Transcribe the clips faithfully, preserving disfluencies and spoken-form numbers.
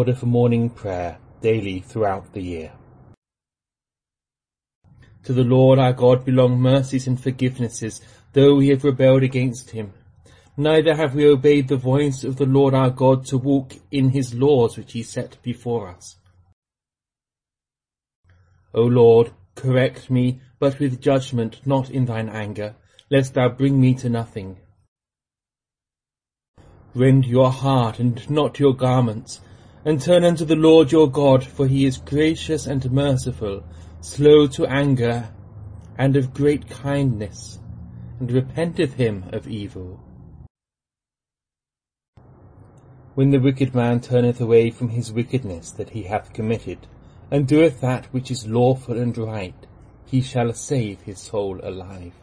order for morning prayer daily throughout the year. To the Lord our God belong mercies and forgivenesses, though we have rebelled against him. Neither have we obeyed the voice of the Lord our God to walk in his laws which he set before us. O Lord, correct me, but with judgment, not in thine anger, lest thou bring me to nothing. Rend your heart and not your garments, and turn unto the Lord your God, for he is gracious and merciful, slow to anger, and of great kindness, and repenteth him of evil. When the wicked man turneth away from his wickedness that he hath committed, and doeth that which is lawful and right, he shall save his soul alive.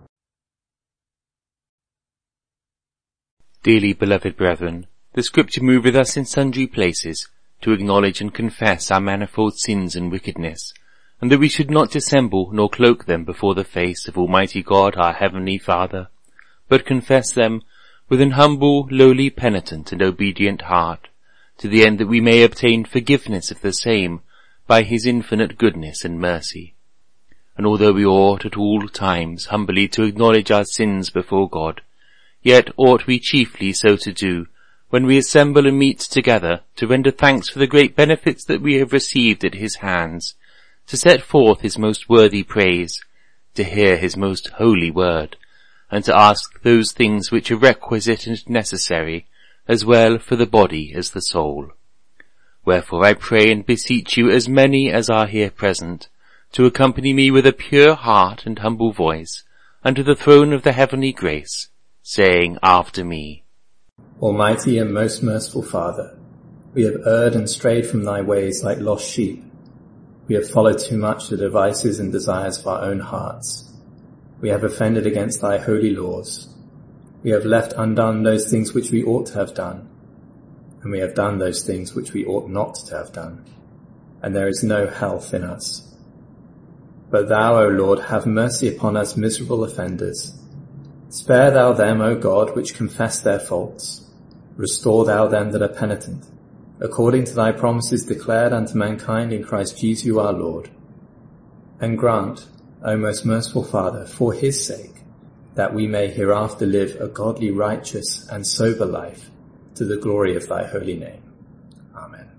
Dearly beloved brethren, the Scripture moveth us in sundry places to acknowledge and confess our manifold sins and wickedness, and that we should not dissemble nor cloak them before the face of Almighty God our Heavenly Father, but confess them with an humble, lowly, penitent, and obedient heart, to the end that we may obtain forgiveness of the same by his infinite goodness and mercy. And although we ought at all times humbly to acknowledge our sins before God, yet ought we chiefly so to do when we assemble and meet together to render thanks for the great benefits that we have received at his hands, to set forth his most worthy praise, to hear his most holy word, and to ask those things which are requisite and necessary, as well for the body as the soul. Wherefore I pray and beseech you, as many as are here present, to accompany me with a pure heart and humble voice unto the throne of the heavenly grace, saying after me, Almighty and most merciful Father, we have erred and strayed from thy ways like lost sheep. We have followed too much the devices and desires of our own hearts. We have offended against thy holy laws. We have left undone those things which we ought to have done, and we have done those things which we ought not to have done, and there is no health in us. But thou, O Lord, have mercy upon us miserable offenders. Spare thou them, O God, which confess their faults. Restore thou them that are penitent, according to thy promises declared unto mankind in Christ Jesus our Lord. And grant, O most merciful Father, for his sake, that we may hereafter live a godly, righteous, and sober life, to the glory of thy holy name. Amen.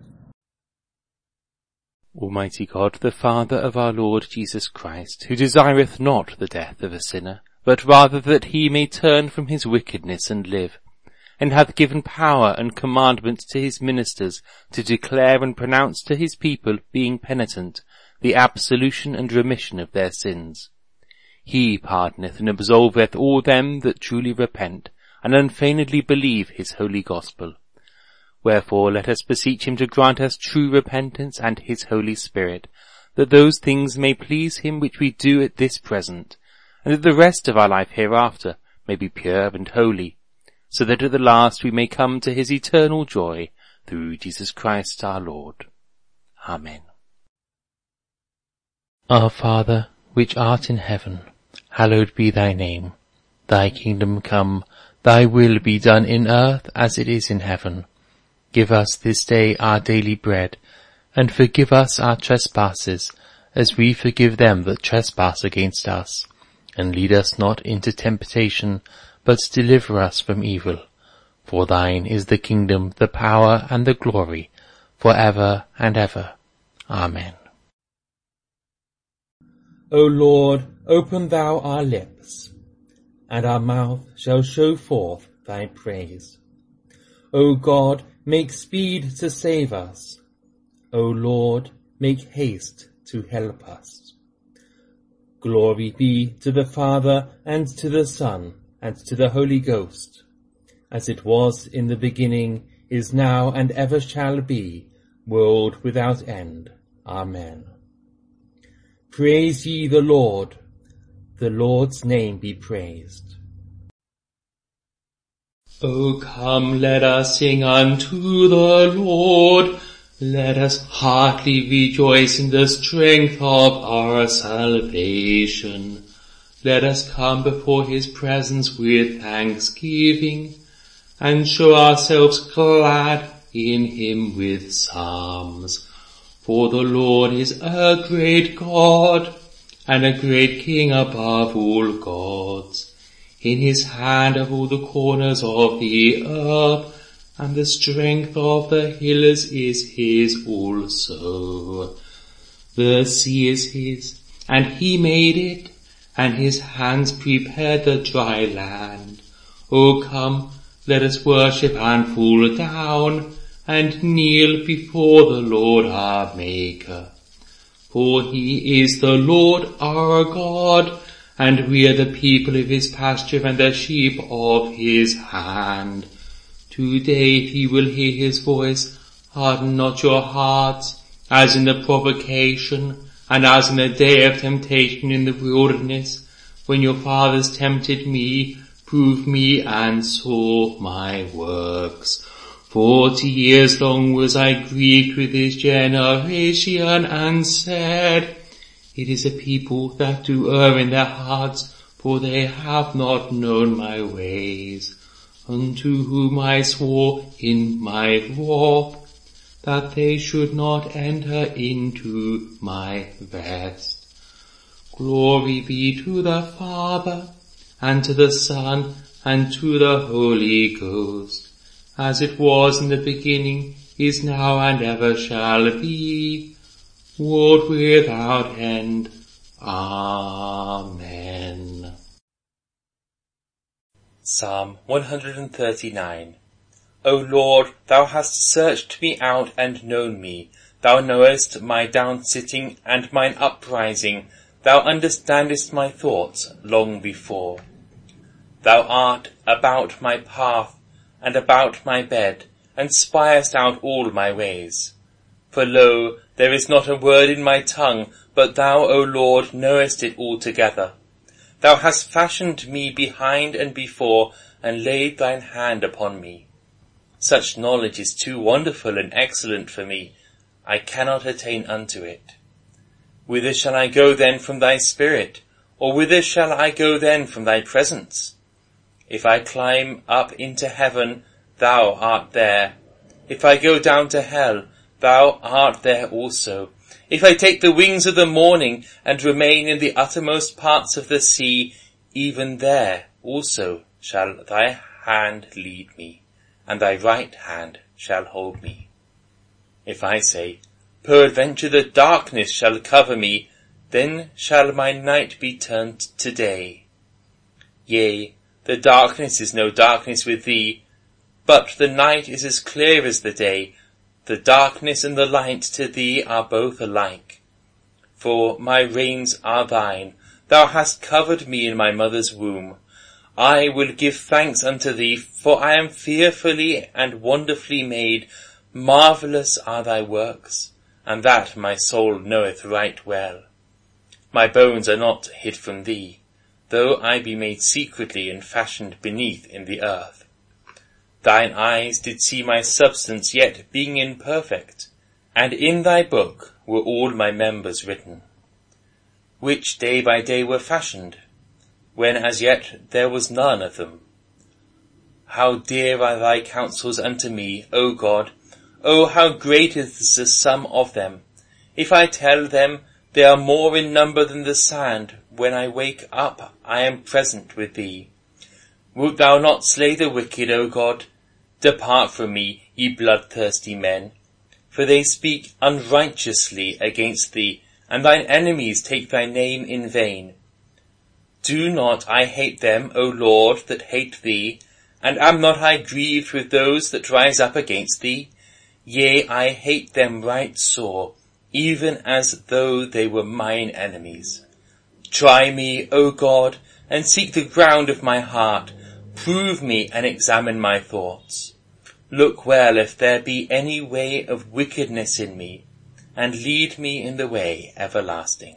Almighty God, the Father of our Lord Jesus Christ, who desireth not the death of a sinner, but rather that he may turn from his wickedness and live, and hath given power and commandment to his ministers to declare and pronounce to his people, being penitent, the absolution and remission of their sins. He pardoneth and absolveth all them that truly repent, and unfeignedly believe his holy gospel. Wherefore let us beseech him to grant us true repentance and his Holy Spirit, that those things may please him which we do at this present, and that the rest of our life hereafter may be pure and holy, so that at the last we may come to his eternal joy, through Jesus Christ our Lord. Amen. Our Father, which art in heaven, hallowed be thy name. Thy kingdom come, thy will be done in earth as it is in heaven. Give us this day our daily bread, and forgive us our trespasses, as we forgive them that trespass against us. And lead us not into temptation, but deliver us from evil. For thine is the kingdom, the power, and the glory, for ever and ever. Amen. O Lord, open thou our lips, and our mouth shall show forth thy praise. O God, make speed to save us. O Lord, make haste to help us. Glory be to the Father, and to the Son, and to the Holy Ghost, as it was in the beginning, is now, and ever shall be, world without end. Amen. Praise ye the Lord. The Lord's name be praised. O come, let us sing unto the Lord. Let us heartily rejoice in the strength of our salvation. Let us come before his presence with thanksgiving, and show ourselves glad in him with psalms. For the Lord is a great God, and a great King above all gods. In his hand are all the corners of the earth, and the strength of the hills is his also. The sea is his, and he made it, and his hands prepared the dry land. O come, let us worship and fall down, and kneel before the Lord our Maker. For he is the Lord our God, and we are the people of his pasture and the sheep of his hand. Today if ye will hear his voice, harden not your hearts, as in the provocation, and as in the day of temptation in the wilderness, when your fathers tempted me, proved me, and saw my works. Forty years long was I grieved with this generation, and said, it is a people that do err in their hearts, for they have not known my ways. Unto whom I swore in my wrath, that they should not enter into my rest. Glory be to the Father, and to the Son, and to the Holy Ghost, as it was in the beginning, is now, and ever shall be, world without end. Amen. Psalm one hundred thirty-nine. O Lord, thou hast searched me out and known me. Thou knowest my down-sitting and mine uprising. Thou understandest my thoughts long before. Thou art about my path and about my bed, and spiest out all my ways. For lo, there is not a word in my tongue, but thou, O Lord, knowest it altogether. Thou hast fashioned me behind and before, and laid thine hand upon me. Such knowledge is too wonderful and excellent for me. I cannot attain unto it. Whither shall I go then from thy spirit? Or whither shall I go then from thy presence? If I climb up into heaven, thou art there. If I go down to hell, thou art there also. If I take the wings of the morning and remain in the uttermost parts of the sea, even there also shall thy hand lead me, and thy right hand shall hold me. If I say, peradventure the darkness shall cover me, then shall my night be turned to day. Yea, the darkness is no darkness with thee, but the night is as clear as the day. The darkness and the light to thee are both alike. For my reins are thine. Thou hast covered me in my mother's womb. I will give thanks unto thee, for I am fearfully and wonderfully made. Marvellous are thy works, and that my soul knoweth right well. My bones are not hid from thee, though I be made secretly and fashioned beneath in the earth. Thine eyes did see my substance yet being imperfect, and in thy book were all my members written, which day by day were fashioned, when as yet there was none of them. How dear are thy counsels unto me, O God! O how great is the sum of them! If I tell them, they are more in number than the sand. When I wake up, I am present with thee. Wilt thou not slay the wicked, O God? Depart from me, ye bloodthirsty men, for they speak unrighteously against thee, and thine enemies take thy name in vain. Do not I hate them, O Lord, that hate thee, and am not I grieved with those that rise up against thee? Yea, I hate them right sore, even as though they were mine enemies. Try me, O God, and seek the ground of my heart. Prove me and examine my thoughts. Look well if there be any way of wickedness in me, and lead me in the way everlasting.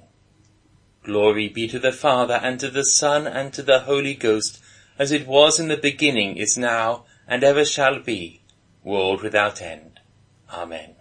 Glory be to the Father, and to the Son, and to the Holy Ghost, as it was in the beginning, is now, and ever shall be, world without end. Amen.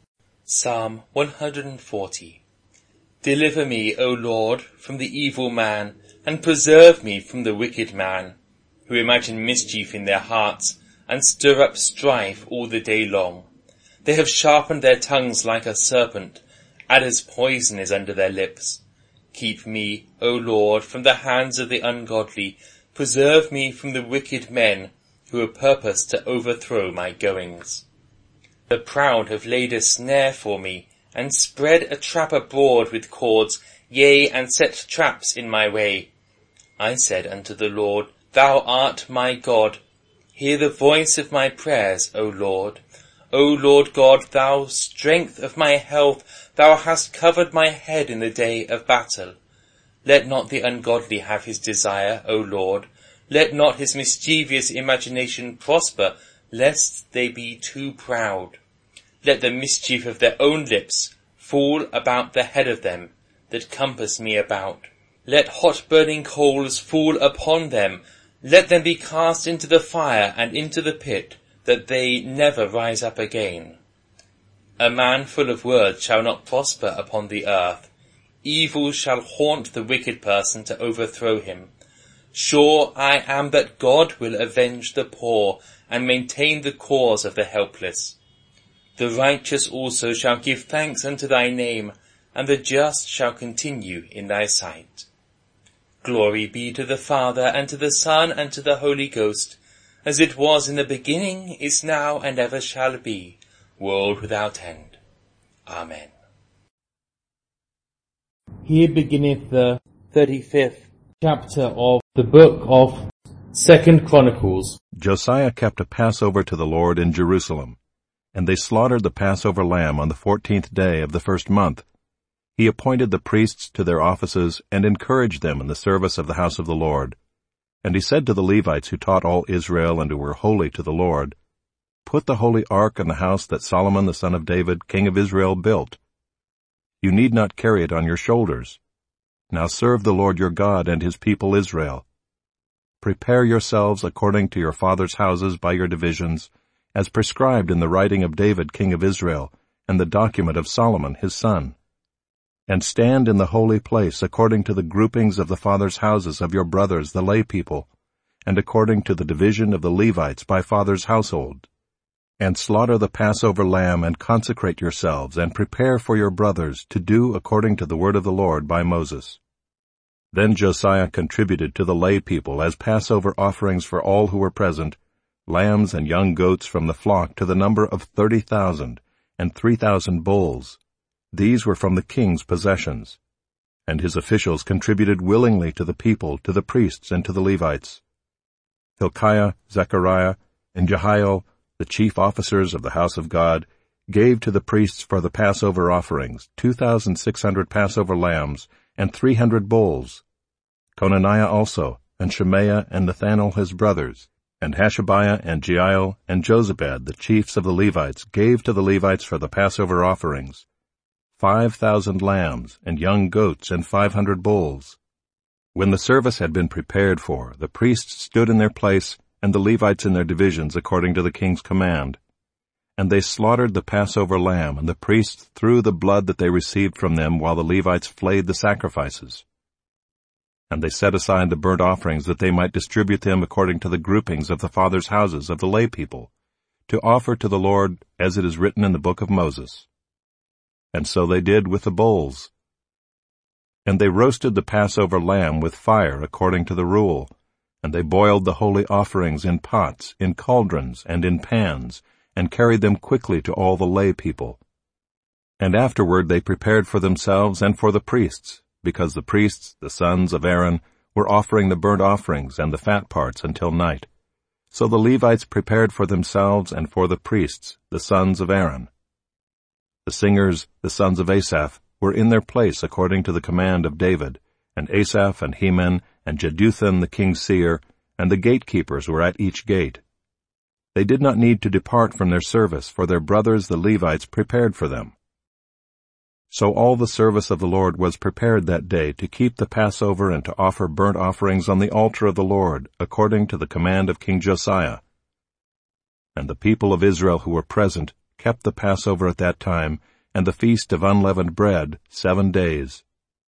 Psalm one hundred forty. Deliver me, O Lord, from the evil man, and preserve me from the wicked man, who imagine mischief in their hearts, and stir up strife all the day long. They have sharpened their tongues like a serpent, adder's poison is under their lips. Keep me, O Lord, from the hands of the ungodly, preserve me from the wicked men who have purposed to overthrow my goings. The proud have laid a snare for me, and spread a trap abroad with cords, yea, and set traps in my way. I said unto the Lord, Thou art my God. Hear the voice of my prayers, O Lord. O Lord God, thou strength of my health, thou hast covered my head in the day of battle. Let not the ungodly have his desire, O Lord. Let not his mischievous imagination prosper, lest they be too proud. Let the mischief of their own lips fall about the head of them that compass me about. Let hot burning coals fall upon them. Let them be cast into the fire and into the pit, that they never rise up again. A man full of words shall not prosper upon the earth. Evil shall haunt the wicked person to overthrow him. Sure I am that God will avenge the poor and maintain the cause of the helpless. The righteous also shall give thanks unto thy name, and the just shall continue in thy sight. Glory be to the Father, and to the Son, and to the Holy Ghost, as it was in the beginning, is now, and ever shall be, world without end. Amen. Here beginneth the thirty-fifth chapter of the book of Second Chronicles. Josiah kept a Passover to the Lord in Jerusalem, and they slaughtered the Passover lamb on the fourteenth day of the first month. He appointed the priests to their offices and encouraged them in the service of the house of the Lord. And he said to the Levites who taught all Israel and who were holy to the Lord, Put the holy ark in the house that Solomon the son of David, king of Israel, built. You need not carry it on your shoulders. Now serve the Lord your God and his people Israel. Prepare yourselves according to your fathers' houses by your divisions, as prescribed in the writing of David king of Israel, and the document of Solomon his son. And stand in the holy place according to the groupings of the fathers' houses of your brothers the lay people, and according to the division of the Levites by fathers' household. And slaughter the Passover lamb, and consecrate yourselves, and prepare for your brothers to do according to the word of the Lord by Moses. Then Josiah contributed to the lay people as Passover offerings for all who were present, lambs and young goats from the flock to the number of thirty thousand, and three thousand bulls. These were from the king's possessions. And his officials contributed willingly to the people, to the priests, and to the Levites. Hilkiah, Zechariah, and Jehiel, the chief officers of the house of God, gave to the priests for the Passover offerings two thousand six hundred Passover lambs and three hundred bulls. Conaniah also, and Shemaiah, and Nathanael his brothers, and Hashabiah, and Jeiel, and Jozabad, the chiefs of the Levites, gave to the Levites for the Passover offerings five thousand lambs, and young goats, and five hundred bulls. When the service had been prepared for, the priests stood in their place, and the Levites in their divisions according to the king's command. And they slaughtered the Passover lamb, and the priests threw the blood that they received from them while the Levites flayed the sacrifices. And they set aside the burnt offerings that they might distribute them according to the groupings of the fathers' houses of the lay people, to offer to the Lord as it is written in the book of Moses. And so they did with the bulls. And they roasted the Passover lamb with fire according to the rule, and they boiled the holy offerings in pots, in cauldrons, and in pans, and carried them quickly to all the lay people. And afterward they prepared for themselves and for the priests, because the priests, the sons of Aaron, were offering the burnt offerings and the fat parts until night. So the Levites prepared for themselves and for the priests, the sons of Aaron. The singers, the sons of Asaph, were in their place according to the command of David, and Asaph and Heman and Jeduthun the king's seer, and the gatekeepers were at each gate. They did not need to depart from their service, for their brothers the Levites prepared for them. So all the service of the Lord was prepared that day to keep the Passover and to offer burnt offerings on the altar of the Lord, according to the command of King Josiah. And the people of Israel who were present kept the Passover at that time, and the feast of unleavened bread, seven days.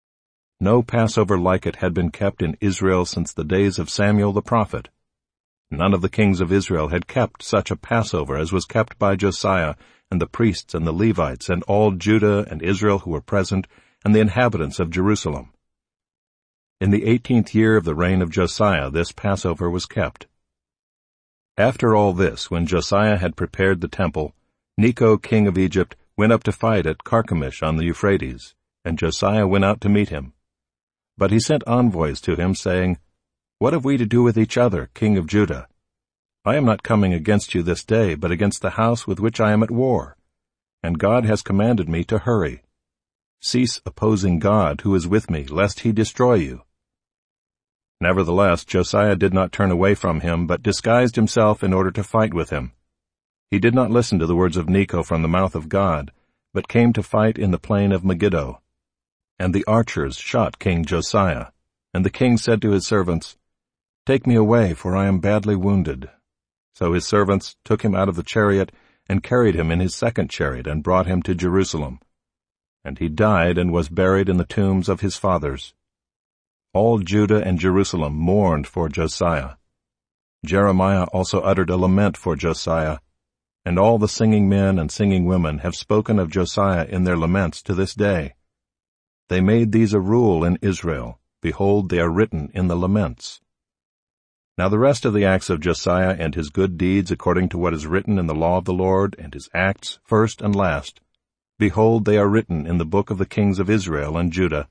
No Passover like it had been kept in Israel since the days of Samuel the prophet. None of the kings of Israel had kept such a Passover as was kept by Josiah, and the priests and the Levites, and all Judah and Israel who were present, and the inhabitants of Jerusalem. In the eighteenth year of the reign of Josiah this Passover was kept. After all this, when Josiah had prepared the temple, Necho king of Egypt went up to fight at Carchemish on the Euphrates, and Josiah went out to meet him. But he sent envoys to him, saying, "What have we to do with each other, king of Judah? I am not coming against you this day, but against the house with which I am at war. And God has commanded me to hurry. Cease opposing God, who is with me, lest he destroy you." Nevertheless, Josiah did not turn away from him, but disguised himself in order to fight with him. He did not listen to the words of Necho from the mouth of God, but came to fight in the plain of Megiddo. And the archers shot King Josiah. And the king said to his servants, "Take me away, for I am badly wounded." So his servants took him out of the chariot and carried him in his second chariot and brought him to Jerusalem. And he died and was buried in the tombs of his fathers. All Judah and Jerusalem mourned for Josiah. Jeremiah also uttered a lament for Josiah, and all the singing men and singing women have spoken of Josiah in their laments to this day. They made these a rule in Israel. Behold, they are written in the laments. Now the rest of the acts of Josiah and his good deeds according to what is written in the law of the Lord, and his acts, first and last, behold, they are written in the book of the kings of Israel and Judah.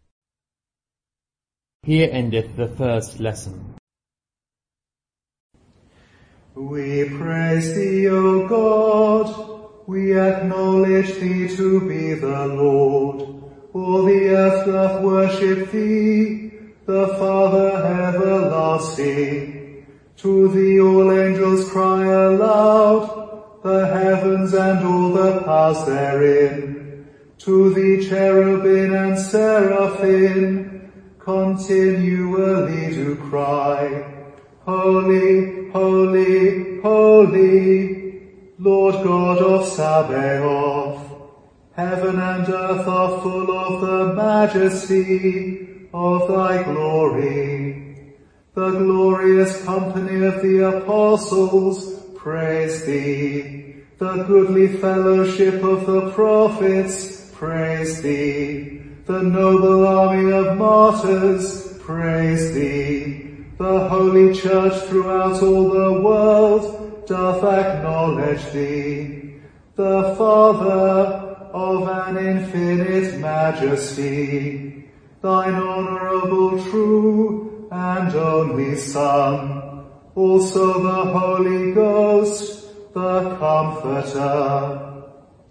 Here endeth the first lesson. We praise thee, O God. We acknowledge thee to be the Lord. All the earth doth worship thee, the Father everlasting. To thee all angels cry aloud, the heavens and all the powers therein. To thee cherubim and seraphim continually do cry, Holy, holy, holy, Lord God of Sabaoth. Heaven and earth are full of the majesty of thy glory. The glorious company of the apostles praise thee. The goodly fellowship of the prophets praise thee. The noble army of martyrs praise thee. The holy church throughout all the world doth acknowledge thee. The Father of an infinite majesty, thine honorable, true, and only Son, also the Holy Ghost, the Comforter.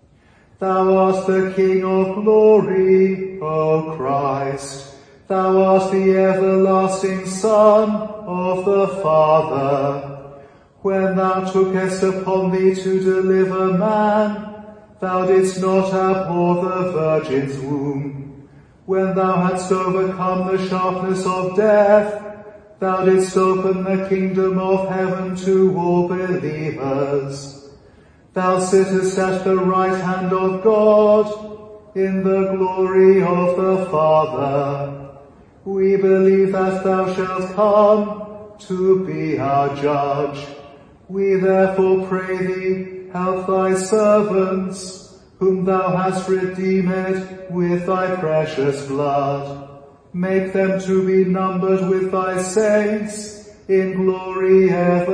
Thou art the King of glory, O Christ. Thou art the everlasting Son of the Father. When thou tookest upon thee to deliver man, thou didst not abhor the Virgin's womb. When thou hadst overcome the sharpness of death, thou didst open the kingdom of heaven to all believers. Thou sittest at the right hand of God, in the glory of the Father. We believe that thou shalt come to be our judge. We therefore pray thee, help thy servants, whom thou hast redeemed with thy precious blood. Make them to be numbered with thy saints in glory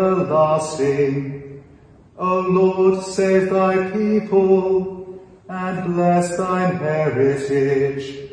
everlasting. O Lord, save thy people and bless thine heritage.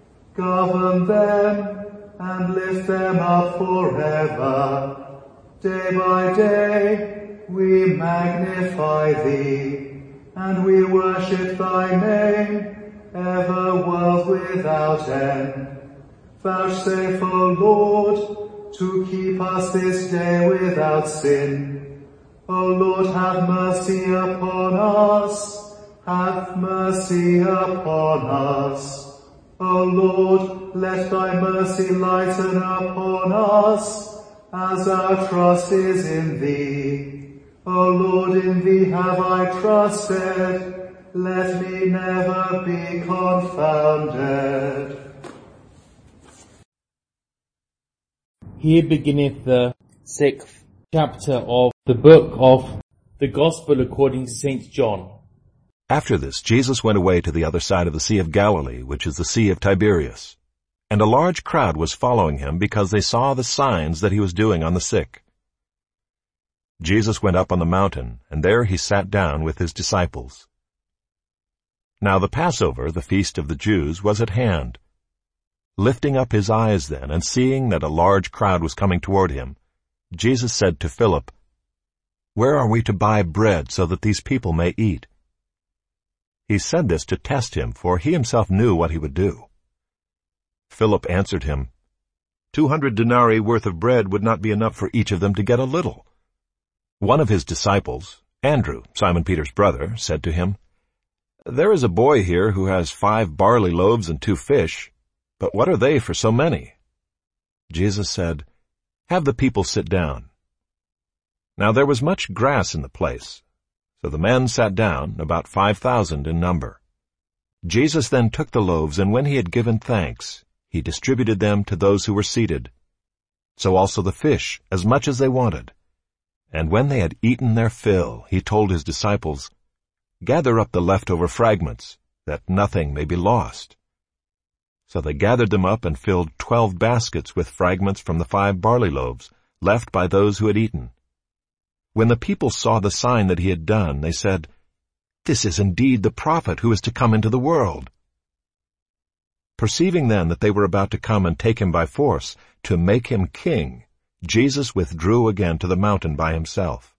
Govern them and lift them up forever. Day by day we magnify thee, and we worship thy name, ever world without end. Vouchsafe, O Lord, to keep us this day without sin. O Lord, have mercy upon us, have mercy upon us. O Lord, let thy mercy lighten upon us, as our trust is in thee. O Lord, in thee have I trusted, let me never be confounded. Here beginneth the sixth chapter of the book of the Gospel according to Saint John. After this, Jesus went away to the other side of the Sea of Galilee, which is the Sea of Tiberias. And a large crowd was following him because they saw the signs that he was doing on the sick. Jesus went up on the mountain, and there he sat down with his disciples. Now the Passover, the feast of the Jews, was at hand. Lifting up his eyes then, and seeing that a large crowd was coming toward him, Jesus said to Philip, "Where are we to buy bread so that these people may eat?" He said this to test him, for he himself knew what he would do. Philip answered him, Two hundred denarii worth of bread would not be enough for each of them to get a little. One of his disciples, Andrew, Simon Peter's brother, said to him, "There is a boy here who has five barley loaves and two fish, but what are they for so many?" Jesus said, "Have the people sit down." Now there was much grass in the place, so the men sat down, about five thousand in number. Jesus then took the loaves, and when he had given thanks, he distributed them to those who were seated. So also the fish, as much as they wanted. And when they had eaten their fill, he told his disciples, "Gather up the leftover fragments, that nothing may be lost." So they gathered them up and filled twelve baskets with fragments from the five barley loaves, left by those who had eaten. When the people saw the sign that he had done, they said, "This is indeed the prophet who is to come into the world." Perceiving then that they were about to come and take him by force, to make him king, Jesus withdrew again to the mountain by himself.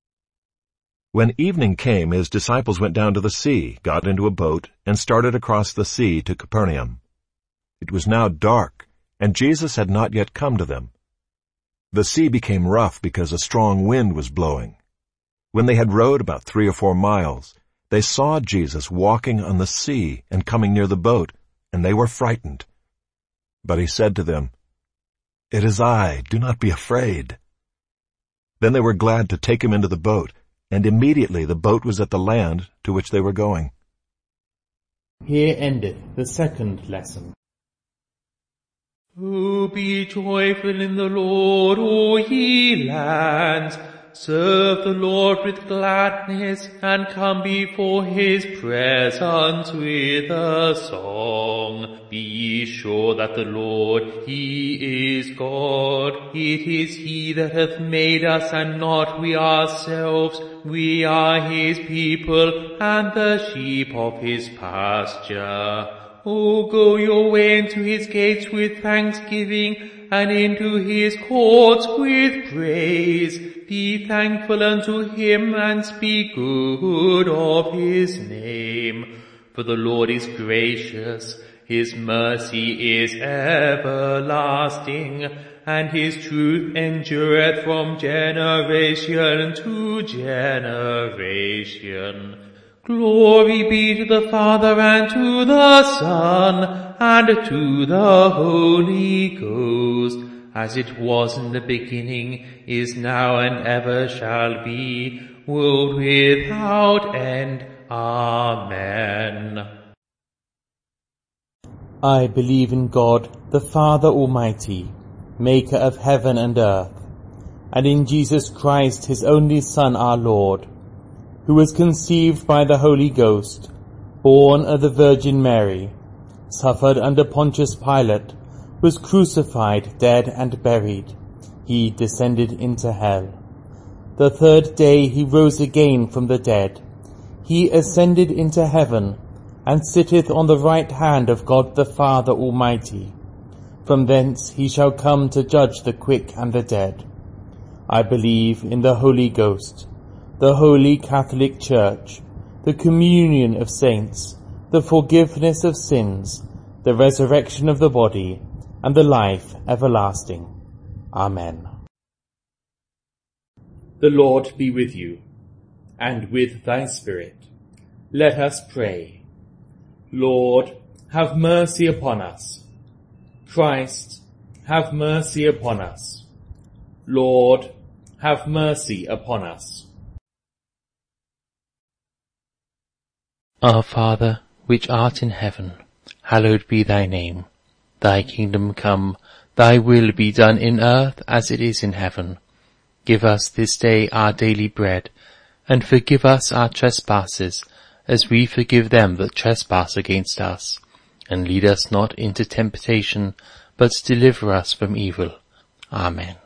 When evening came, his disciples went down to the sea, got into a boat, and started across the sea to Capernaum. It was now dark, and Jesus had not yet come to them. The sea became rough because a strong wind was blowing. When they had rowed about three or four miles, they saw Jesus walking on the sea and coming near the boat, and they were frightened. But he said to them, "It is I, do not be afraid." Then they were glad to take him into the boat, and immediately the boat was at the land to which they were going. Here endeth the second lesson. Oh, be joyful in the Lord, O ye lands. Serve the Lord with gladness, and come before his presence with a song. Be ye sure that the Lord, he is God. It is he that hath made us, and not we ourselves. We are his people, and the sheep of his pasture. O go your way into his gates with thanksgiving, and into his courts with praise. Be thankful unto him, and speak good of his name. For the Lord is gracious, his mercy is everlasting, and his truth endureth from generation to generation. Glory be to the Father, and to the Son, and to the Holy Ghost, as it was in the beginning, is now, and ever shall be, world without end. Amen. I believe in God, the Father Almighty, maker of heaven and earth, and in Jesus Christ, his only Son, our Lord, who was conceived by the Holy Ghost, born of the Virgin Mary, suffered under Pontius Pilate, was crucified, dead, and buried. He descended into hell. The third day he rose again from the dead. He ascended into heaven, and sitteth on the right hand of God the Father Almighty. From thence he shall come to judge the quick and the dead. I believe in the Holy Ghost, the Holy Catholic Church, the communion of saints, the forgiveness of sins, the resurrection of the body, and the life everlasting. Amen. The Lord be with you, and with thy spirit. Let us pray. Lord, have mercy upon us. Christ, have mercy upon us. Lord, have mercy upon us. Our Father, which art in heaven, hallowed be thy name. Thy kingdom come, thy will be done in earth as it is in heaven. Give us this day our daily bread, and forgive us our trespasses, as we forgive them that trespass against us. And lead us not into temptation, but deliver us from evil. Amen.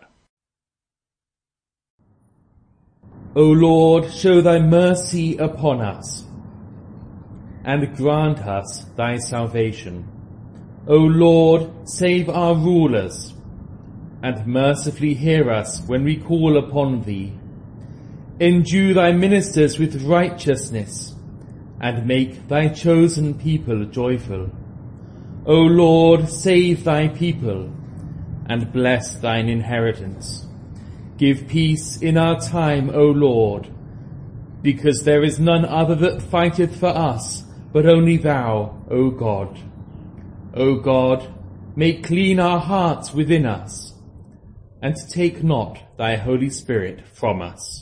O Lord, show thy mercy upon us, and grant us thy salvation. O Lord, save our rulers, and mercifully hear us when we call upon thee. Endue thy ministers with righteousness, and make thy chosen people joyful. O Lord, save thy people, and bless thine inheritance. Give peace in our time, O Lord, because there is none other that fighteth for us, but only thou, O God. O God, make clean our hearts within us, and take not thy Holy Spirit from us.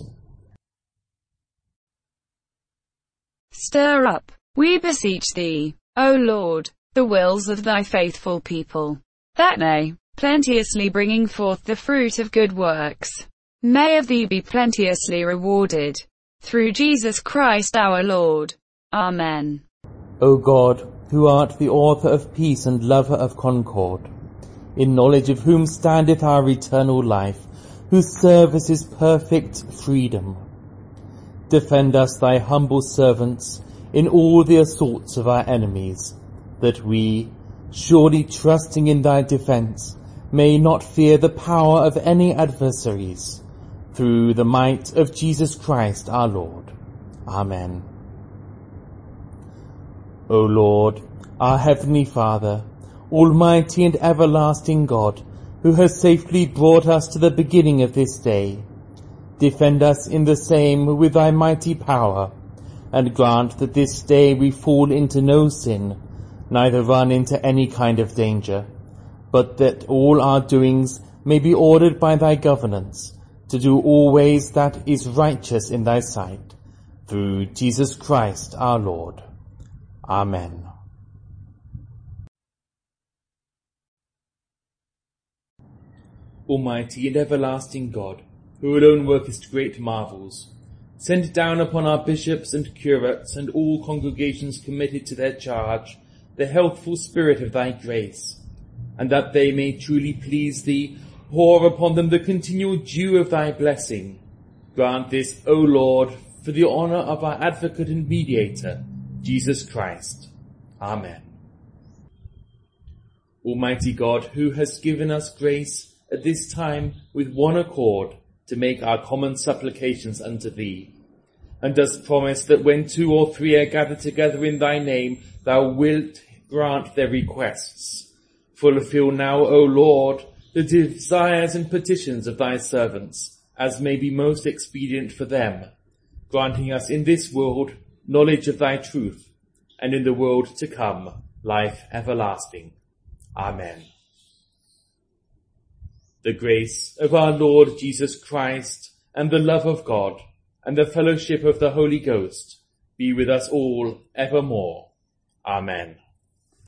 Stir up, we beseech thee, O Lord, the wills of thy faithful people, that they, plenteously bringing forth the fruit of good works, may of thee be plenteously rewarded. Through Jesus Christ our Lord. Amen. O God, who art the author of peace and lover of concord, in knowledge of whom standeth our eternal life, whose service is perfect freedom, defend us, thy humble servants, in all the assaults of our enemies, that we, surely trusting in thy defence, may not fear the power of any adversaries, through the might of Jesus Christ our Lord. Amen. O Lord, our heavenly Father, almighty and everlasting God, who has safely brought us to the beginning of this day, defend us in the same with thy mighty power, and grant that this day we fall into no sin, neither run into any kind of danger, but that all our doings may be ordered by thy governance, to do always that is righteous in thy sight, through Jesus Christ our Lord. Amen. Almighty and everlasting God, who alone workest great marvels, send down upon our bishops and curates and all congregations committed to their charge the healthful spirit of thy grace, and that they may truly please thee, pour upon them the continual dew of thy blessing. Grant this, O Lord, for the honour of our advocate and mediator, Jesus Christ. Amen. Almighty God, who hast given us grace at this time with one accord to make our common supplications unto thee, and dost promise that when two or three are gathered together in thy name, thou wilt grant their requests. Fulfill now, O Lord, the desires and petitions of thy servants, as may be most expedient for them, granting us in this world knowledge of thy truth, and in the world to come life everlasting. Amen. The grace of our Lord Jesus Christ, and the love of God, and the fellowship of the Holy Ghost, be with us all evermore. Amen.